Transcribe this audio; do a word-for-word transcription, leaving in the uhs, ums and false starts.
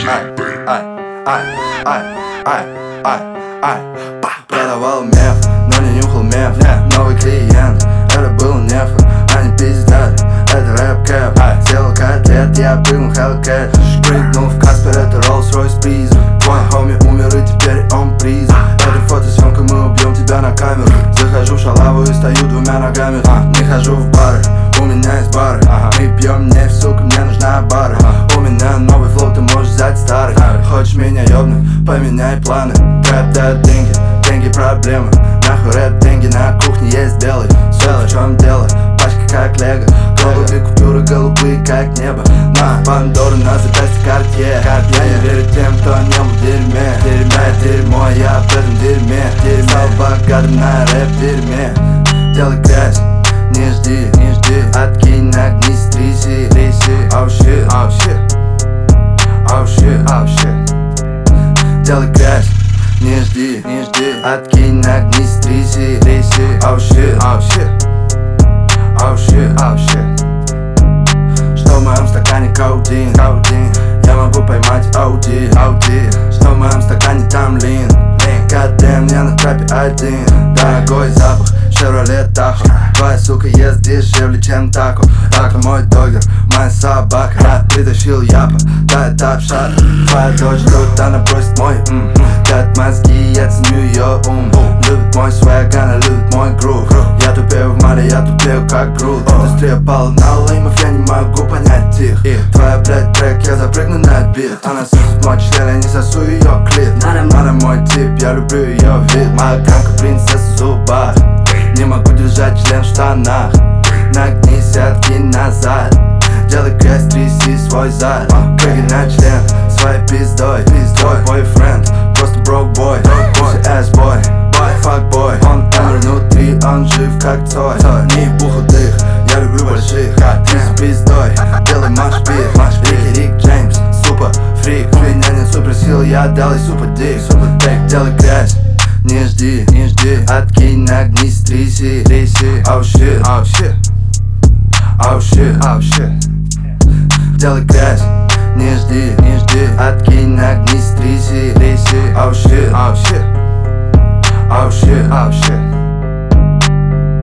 ай, ай, ай, ай, ай, ай. Продавал меф, но не нюхал меф. Новый клиент, это был неф. Они пиздят, это рэп-кэп. Сделал котлет, я прыгнул Hellcat. Прыгнул в Каспер, это Rolls-Royce призрак. Твой хоми умер и теперь он призрак. Это фотосъемка, мы убьем тебя на камеру. Захожу в шалаву и стою двумя ногами. Не хожу в бары, у меня есть бары. Мы пьем нефть, сука, мне нужна бара. У меня новый флоу, ты можешь взять старый. Хочешь меня ёбнуть, поменяй планы. Рэп дает деньги, деньги проблемы. Нахуй рэп, деньги на кухне есть белый. Сука, в чем дело? Пачка как лего. Голубые купюры, голубые как небо. На бандоры, на запястье Cartier. Я не верю тем, кто не был в дерьме. Дерьме, дерьмо, я в этом дерьме. Стал богатым на рэп-дерьме. Делай грязь, не жди, не жди. Откинь, нагнись, тряси, тряси. Oh shit, oh shit, oh shit, oh shit. Делай грязь, не жди, не жди. Откинь, нагнись, тряси, тряси. Oh shit, oh shit, oh shit, oh shit. Что в моем стакане коудин, коудин. Я могу поймать Ауди, Ауди. Что в моем стакане там лин, лин. Goddamn, я на трапе один. Дорогой запах, Chevrolet Tahoe. Твоя сука ест дешевле, чем тако. Тако мой догер, моя собака. Я притащил япа, да это обшат. Твоя дочь тут, она просит мой м Дать мозги, я ценю ее ум. Любит мой свэг, она любит мой грув. Я тупею в море, я тупею как груд. Индустрия пала на леймов, я не могу понять их. Твоя, блядь, трек, я запрыгну на бит. Она сосет мой член, я не сосу ее клит. Она мой тип, я люблю ее вид. Моя гамка, принцесса зуба. Не могу держать член в штанах. Нагнись, откинь назад. Делай грязь, тряси свой зад. Прыгай на член своей пиздой. Твой бойфренд, просто broke boy. Pussy ass boy, fuck boy. Он умер внутри, он жив как Цой. Не ебу худых, я люблю больших. Ты с пиздой, делай маш-бит. Рики, Рик, Джеймс, супер фрик. У меня нет суперсил, я дал ей супер дик. Делай грязь, не жди, не жди. Откинь, нагнись, тряси, тряси. Oh shit, oh shit, oh shit, oh shit. Делай грязь, не жди, не жди. Откинь, нагнись, тряси, тряси. Oh shit, oh shit, oh shit, oh shit.